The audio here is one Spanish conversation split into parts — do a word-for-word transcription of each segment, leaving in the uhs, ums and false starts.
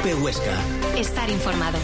COPE Huesca. Estar informado.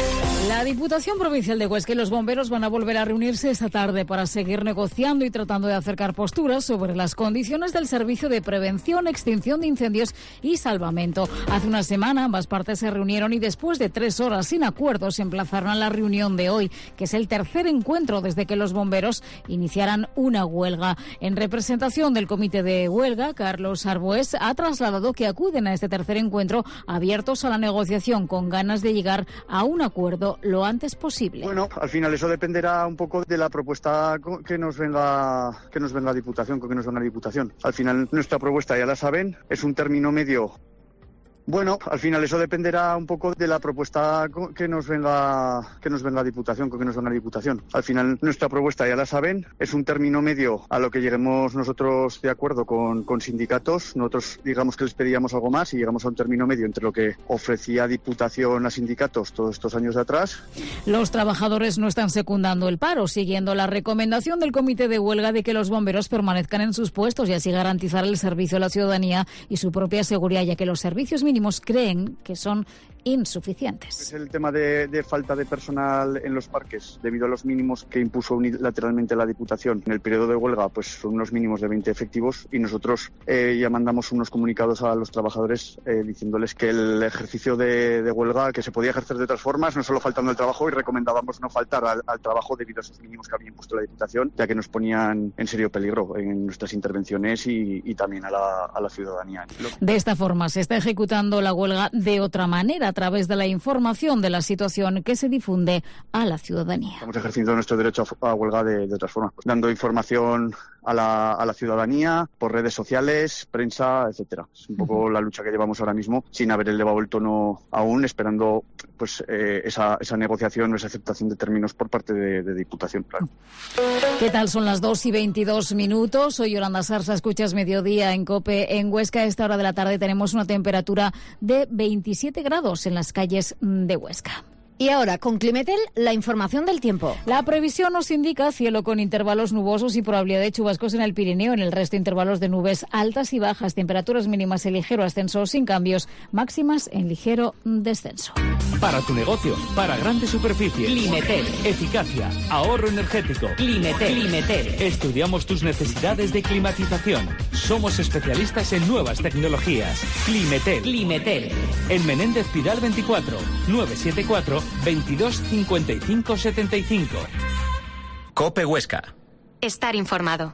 La Diputación Provincial de Huesca y los bomberos van a volver a reunirse esta tarde para seguir negociando y tratando de acercar posturas sobre las condiciones del servicio de prevención, extinción de incendios y salvamento. Hace una semana ambas partes se reunieron y después de tres horas sin acuerdo se emplazaron a la reunión de hoy, que es el tercer encuentro desde que los bomberos iniciaran una huelga. En representación del comité de huelga, Carlos Arbués ha trasladado que acuden a este tercer encuentro abiertos a la negociación con ganas de llegar a un acuerdo lo antes posible. Bueno, al final eso dependerá un poco de la propuesta que nos venga que nos venga Diputación, que nos venga Diputación. Al final nuestra propuesta, ya la saben, es un término medio. Bueno, al final eso dependerá un poco de la propuesta que nos venga que nos venga Diputación, que nos venga Diputación. Al final nuestra propuesta, ya la saben, es un término medio a lo que lleguemos nosotros de acuerdo con, con sindicatos. Nosotros digamos que les pedíamos algo más y llegamos a un término medio entre lo que ofrecía Diputación a sindicatos todos estos años de atrás. Los trabajadores no están secundando el paro, siguiendo la recomendación del comité de huelga de que los bomberos permanezcan en sus puestos y así garantizar el servicio a la ciudadanía y su propia seguridad, ya que los servicios mínimos creen que son insuficientes. Es el tema de, de falta de personal en los parques, debido a los mínimos que impuso unilateralmente la Diputación. En el periodo de huelga, pues son unos mínimos de veinte efectivos y nosotros eh, ya mandamos unos comunicados a los trabajadores eh, diciéndoles que el ejercicio de, de huelga, que se podía ejercer de otras formas, no solo faltando el trabajo, y recomendábamos no faltar al, al trabajo debido a esos mínimos que había impuesto la Diputación, ya que nos ponían en serio peligro en nuestras intervenciones y, y también a la, a la ciudadanía. De esta forma se está ejecutando la huelga de otra manera, a través de la información de la situación que se difunde a la ciudadanía. Estamos ejerciendo nuestro derecho a huelga de, de otras formas, dando información a la, a la ciudadanía por redes sociales, prensa, etcétera. Es un poco uh-huh. la lucha que llevamos ahora mismo, sin haber elevado el tono aún, esperando pues eh, esa, esa negociación o esa aceptación de términos por parte de, de Diputación, claro. ¿Qué tal? Son las dos y veintidós minutos. Soy Yolanda Sarsa, escuchas Mediodía en COPE en Huesca. A esta hora de la tarde tenemos una temperatura de veintisiete grados en las calles de Huesca. Y ahora, con Climetel, la información del tiempo. La previsión nos indica cielo con intervalos nubosos y probabilidad de chubascos en el Pirineo. En el resto, intervalos de nubes altas y bajas. Temperaturas mínimas en ligero ascenso sin cambios. Máximas en ligero descenso. Para tu negocio, para grandes superficies. Climetel. Eficacia, ahorro energético. Climetel. Climetel. Estudiamos tus necesidades de climatización. Somos especialistas en nuevas tecnologías. Climetel. Climetel. En Menéndez Pidal veinticuatro, nueve siete cuatro, veintidós cincuenta y cinco setenta y cinco. COPE Huesca. Estar informado.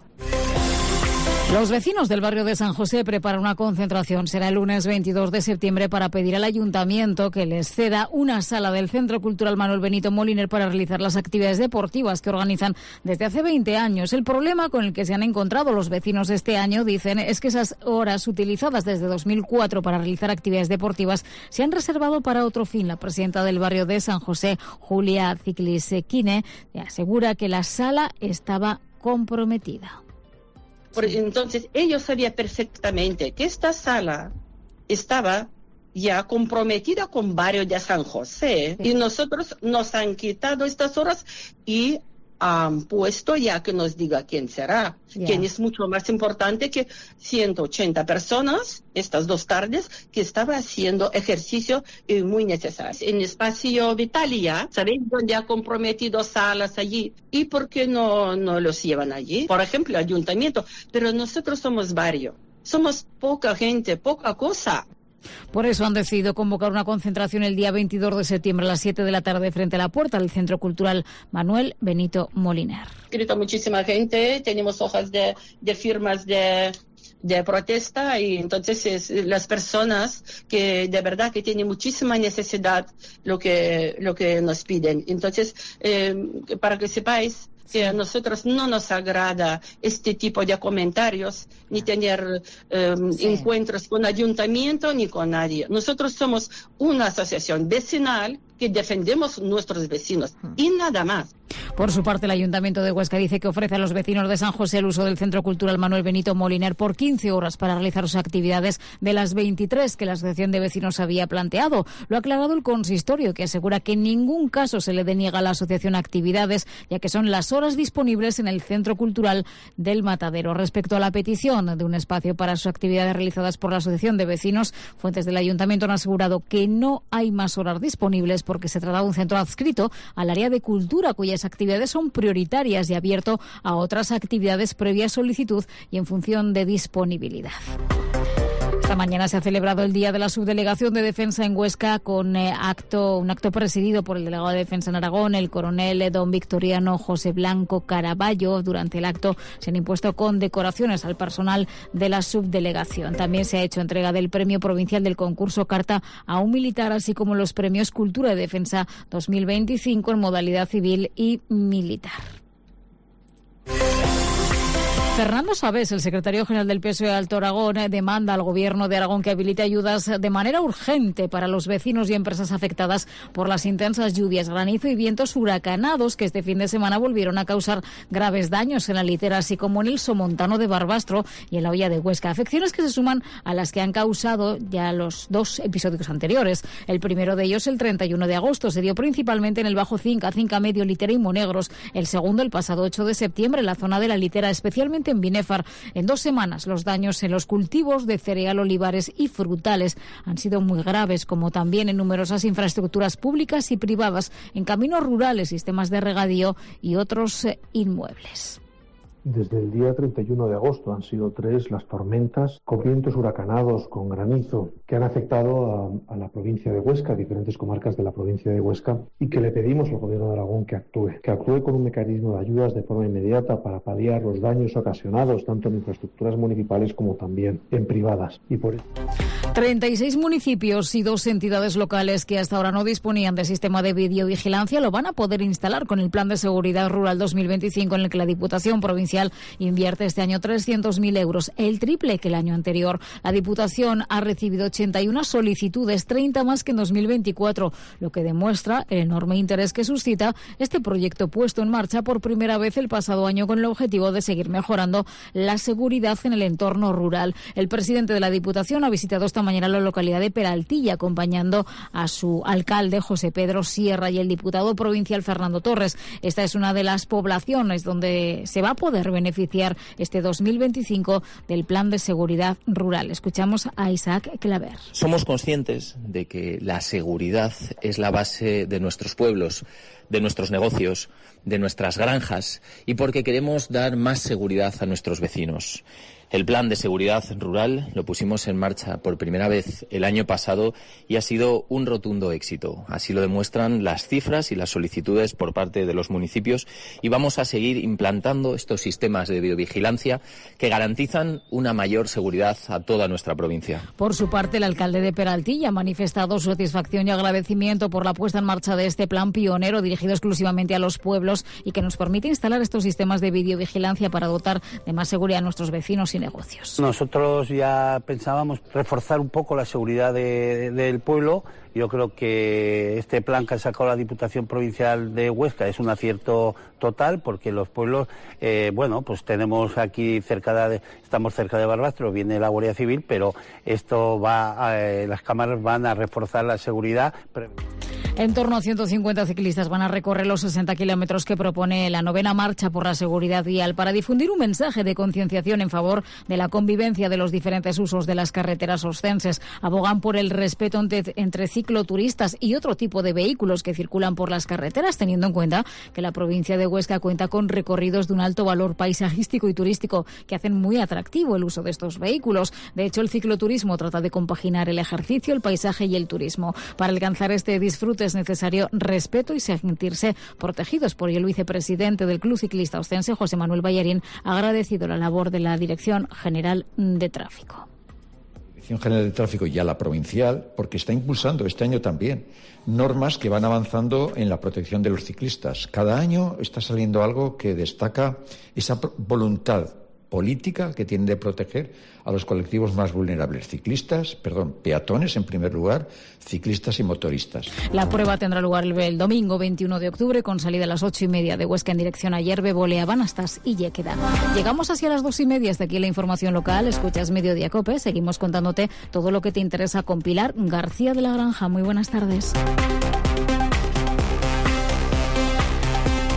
Los vecinos del barrio de San José preparan una concentración. Será el lunes veintidós de septiembre para pedir al ayuntamiento que les ceda una sala del Centro Cultural Manuel Benito Moliner para realizar las actividades deportivas que organizan desde hace veinte años. El problema con el que se han encontrado los vecinos este año, dicen, es que esas horas utilizadas desde dos mil cuatro para realizar actividades deportivas se han reservado para otro fin. La presidenta del barrio de San José, Julia Ciclisequine, asegura que la sala estaba comprometida. Entonces, ellos sabían perfectamente que esta sala estaba ya comprometida con barrio de San José, sí. Y nosotros nos han quitado estas horas y han puesto ya que nos diga quién será, yeah. Quién es mucho más importante que ciento ochenta personas estas dos tardes que estaba haciendo ejercicio y muy necesario. En espacio Vitalia, ¿sabéis dónde ha comprometido salas allí? ¿Y por qué no, no los llevan allí? Por ejemplo, ayuntamiento. Pero nosotros somos barrio, somos poca gente, poca cosa. Por eso han decidido convocar una concentración el día veintidós de septiembre a las siete de la tarde frente a la puerta del Centro Cultural Manuel Benito Moliner. Escrito muchísima gente, tenemos hojas de, de firmas de, de protesta y entonces es, las personas que de verdad que tienen muchísima necesidad lo que, lo que nos piden. Entonces, eh, para que sepáis, que a nosotros no nos agrada este tipo de comentarios, ni tener eh, sí. encuentros con ayuntamiento ni con nadie. Nosotros somos una asociación vecinal que defendemos nuestros vecinos y nada más. Por su parte, el Ayuntamiento de Huesca dice que ofrece a los vecinos de San José el uso del Centro Cultural Manuel Benito Moliner por quince horas para realizar sus actividades de las veintitrés que la Asociación de Vecinos había planteado. Lo ha aclarado el consistorio, que asegura que en ningún caso se le deniega a la asociación actividades, ya que son las horas disponibles en el Centro Cultural del Matadero. Respecto a la petición de un espacio para sus actividades realizadas por la Asociación de Vecinos, fuentes del Ayuntamiento han asegurado que no hay más horas disponibles porque se trata de un centro adscrito al área de cultura, cuyas actividades son prioritarias y abierto a otras actividades previa solicitud y en función de disponibilidad. Esta mañana se ha celebrado el Día de la Subdelegación de Defensa en Huesca con eh, acto, un acto presidido por el delegado de Defensa en Aragón, el coronel eh, don Victoriano José Blanco Caraballo. Durante el acto se han impuesto condecoraciones al personal de la subdelegación. También se ha hecho entrega del Premio Provincial del Concurso Carta a un militar, así como los Premios Cultura y Defensa dos mil veinticinco en modalidad civil y militar. Fernando Sabés, el secretario general del P S O E de Alto Aragón, demanda al Gobierno de Aragón que habilite ayudas de manera urgente para los vecinos y empresas afectadas por las intensas lluvias, granizo y vientos huracanados que este fin de semana volvieron a causar graves daños en la litera, así como en el Somontano de Barbastro y en la Hoya de Huesca. Afecciones que se suman a las que han causado ya los dos episodios anteriores. El primero de ellos, el treinta y uno de agosto, se dio principalmente en el Bajo Cinca, Cinca Medio, Litera y Monegros. El segundo, el pasado ocho de septiembre, en la zona de la Litera, especialmente en Binéfar. En dos semanas, los daños en los cultivos de cereal, olivares y frutales han sido muy graves, como también en numerosas infraestructuras públicas y privadas, en caminos rurales, sistemas de regadío y otros eh, inmuebles. Desde el día treinta y uno de agosto han sido tres las tormentas con vientos huracanados, con granizo, que han afectado a, a la provincia de Huesca, a diferentes comarcas de la provincia de Huesca, y que le pedimos al Gobierno de Aragón que actúe, que actúe con un mecanismo de ayudas de forma inmediata para paliar los daños ocasionados tanto en infraestructuras municipales como también en privadas. Y por eso... treinta y seis municipios y dos entidades locales que hasta ahora no disponían de sistema de videovigilancia lo van a poder instalar con el Plan de Seguridad Rural dos mil veinticinco, en el que la Diputación Provincial invierte este año trescientos mil euros, el triple que el año anterior. La Diputación ha recibido ochenta y una solicitudes, treinta más que en dos mil veinticuatro, lo que demuestra el enorme interés que suscita este proyecto puesto en marcha por primera vez el pasado año con el objetivo de seguir mejorando la seguridad en el entorno rural. El presidente de la Diputación ha visitado esta mañana la localidad de Peraltilla, acompañando a su alcalde José Pedro Sierra y el diputado provincial Fernando Torres. Esta es una de las poblaciones donde se va a poder beneficiar este dos mil veinticinco del Plan de Seguridad Rural. Escuchamos a Isaac Claver. Somos conscientes de que la seguridad es la base de nuestros pueblos, de nuestros negocios, de nuestras granjas, y porque queremos dar más seguridad a nuestros vecinos. El Plan de Seguridad Rural lo pusimos en marcha por primera vez el año pasado y ha sido un rotundo éxito. Así lo demuestran las cifras y las solicitudes por parte de los municipios, y vamos a seguir implantando estos sistemas de videovigilancia que garantizan una mayor seguridad a toda nuestra provincia. Por su parte, el alcalde de Peraltilla ha manifestado su satisfacción y agradecimiento por la puesta en marcha de este plan pionero dirigido exclusivamente a los pueblos y que nos permite instalar estos sistemas de videovigilancia para dotar de más seguridad a nuestros vecinos y negocios. Nosotros ya pensábamos reforzar un poco la seguridad de, de, del pueblo. Yo creo que este plan que ha sacado la Diputación Provincial de Huesca es un acierto total, porque los pueblos, eh, bueno, pues tenemos aquí cerca de, estamos cerca de Barbastro, viene la Guardia Civil, pero esto va, a, eh, las cámaras van a reforzar la seguridad. En torno a ciento cincuenta ciclistas van a recorrer los sesenta kilómetros que propone la novena marcha por la seguridad vial para difundir un mensaje de concienciación en favor de la convivencia de los diferentes usos de las carreteras oscenses. Abogan por el respeto entre, entre cicloturistas y otro tipo de vehículos que circulan por las carreteras, teniendo en cuenta que la provincia de Huesca cuenta con recorridos de un alto valor paisajístico y turístico que hacen muy atractivo el uso de estos vehículos. De hecho, el cicloturismo trata de compaginar el ejercicio, el paisaje y el turismo. Para alcanzar este disfrute es necesario respeto y sentirse protegidos. Por ello, el vicepresidente del Club Ciclista Oscense, José Manuel Ballarín, ha agradecido la labor de la Dirección General de Tráfico. Dirección General de Tráfico y a la provincial, porque está impulsando este año también normas que van avanzando en la protección de los ciclistas. Cada año está saliendo algo que destaca esa voluntad política que tiene de proteger a los colectivos más vulnerables, ciclistas, perdón, peatones en primer lugar, ciclistas y motoristas. La prueba tendrá lugar el, el domingo veintiuno de octubre con salida a las ocho y media de Huesca en dirección a Yerbe, Bolea, Banastas y Lléqueda. Llegamos hacia las dos y media, hasta aquí la información local. Escuchas Mediodía Cope, seguimos contándote todo lo que te interesa con Pilar García de la Granja. Muy buenas tardes.